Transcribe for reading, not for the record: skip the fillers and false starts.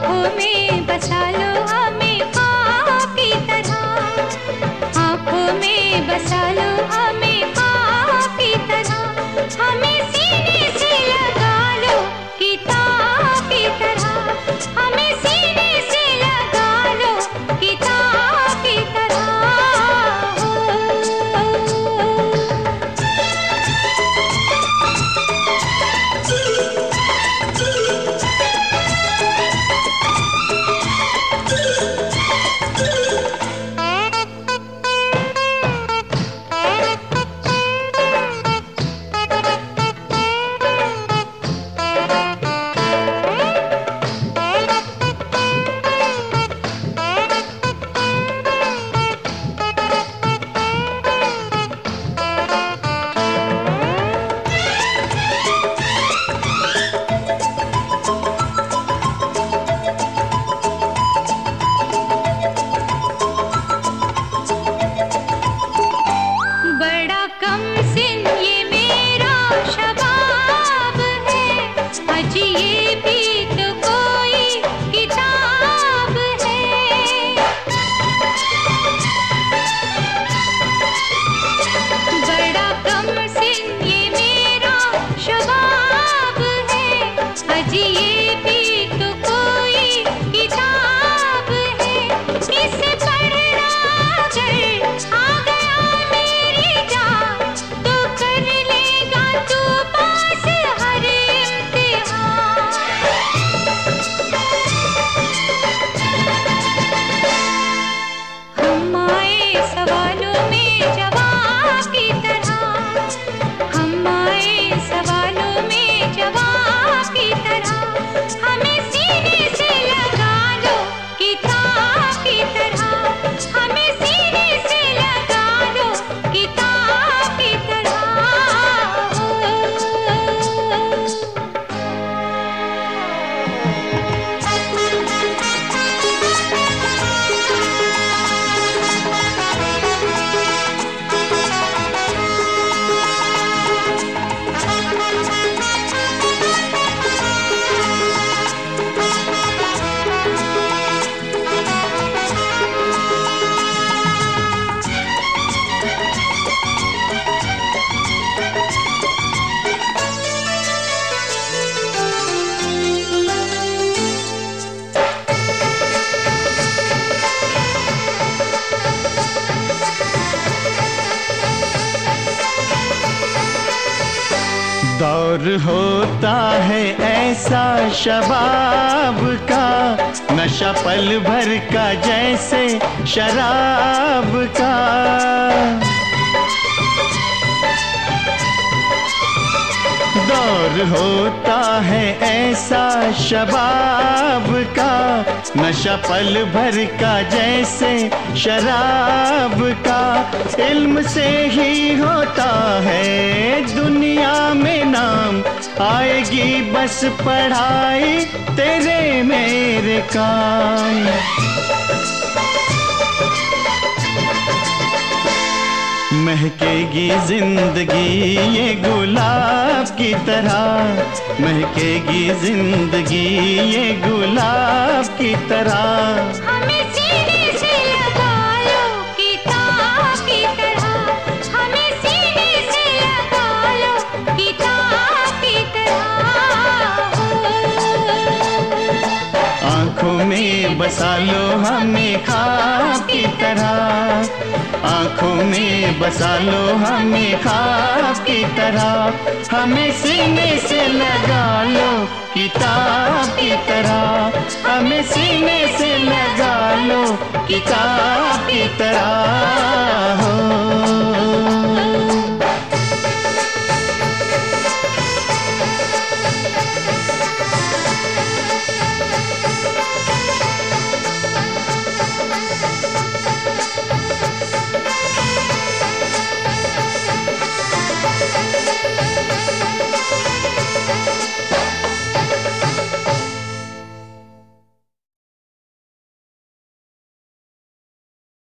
आँखों में बसा लो हमें ख्वाब की तरह, आँखों में बसा लो हमें ख्वाब की तरह, हमें सीने से लगा लो किताब की तरह, हमें सीने से लगा लो किताब की तरह। दौर होता है ऐसा शबाब का, नशा पल भर का जैसे शराब का। दौर होता है ऐसा शबाब का, नशा पल भर का जैसे शराब का। इल्म से ही होता है दुनिया में नाम, आएगी बस पढ़ाई तेरे मेरे काम। महकेगी जिंदगी ये गुलाब की तरह, महकेगी जिंदगी ये गुलाब की तरह। हमें सीने से लगा लो किताब की तरह, हमें सीने से लगा लो किताब की तरह। आँखों में बसा लो हमें ख्वाब की तरह, आँखों में बसा लो हमें ख्वाब की तरह। हमें सीने से लगा लो किताब की तरह, हमें सीने से लगा लो किताब की तरह हो।